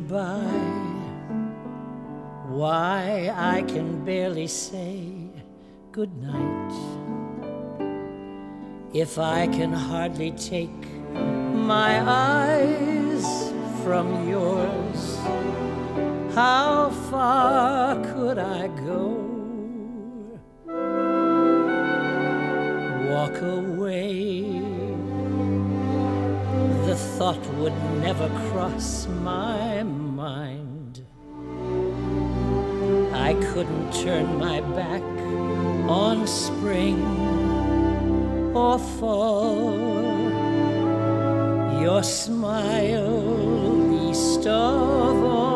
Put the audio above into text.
goodbye. Why, I can barely say good night. If I can hardly take my eyes from yours, how far could I go? Walk away, the thought would never cross my mind. I couldn't turn my back on spring or fall. Your smile, least of all.